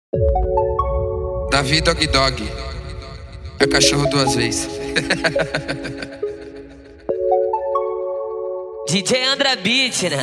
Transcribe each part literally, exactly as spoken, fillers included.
Davi Dog Dog é cachorro duas vezes. D J Andra Beat, né?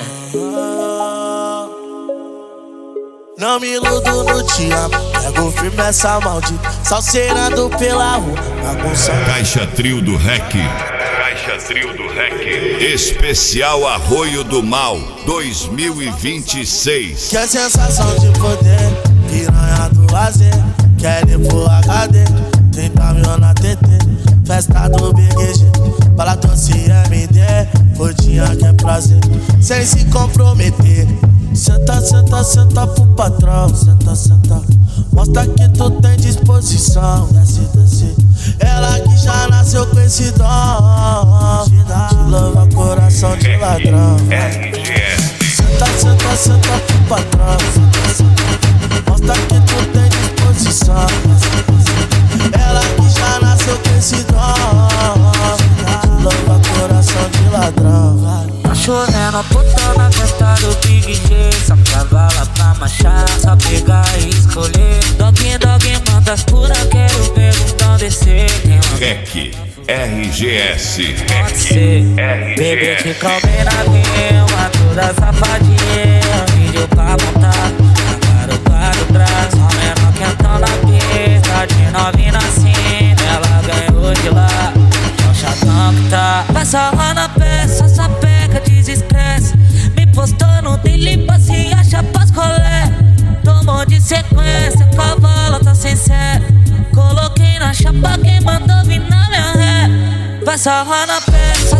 Não me iludo no te amo, pego firme essa maldita, salseirando pela rua, bagunçando. Caixa Trio do Rec. Caixa Trio do Rec. Especial Arroio do Mal dois mil e vinte e seis. Que a sensação de poder, piranha do lazer, quer ir pro H D, trinta mil na T T, festa do B G G, bala doce M D, rodinha que é prazer, sem se comprometer. Senta, senta, senta pro patrão, senta, senta, mostra que tu tem disposição. Desce, desce, ela que já nasceu com esse dom, te louva coração de ladrão. Senta, senta, senta pro patrão, senta, senta, mostra que tu tem disposição. Ela que já nasceu com esse dom, te louva coração de ladrão. Tá chovendo, puta na festa do Big G, só cavala pra marchar, só pegar e escolher. Dog, dog, manda as pura, quero ver então descer. Rec R G S. Pode ser, bebê te calmei na rima, toda safadinha, vídeo pra montar, agora o quadro traz, só menor quentão na pista, de novinha assim, ela ganhou de lá, é o chatão que tá. Passa lá na peça, só pega, desestressa, me postou no dele, se acha pras colé. Tomou de sequência, cavalo tá sem sé, coloquei na chapa, quem mandou vir na minha ré. Vai sarrar na peça,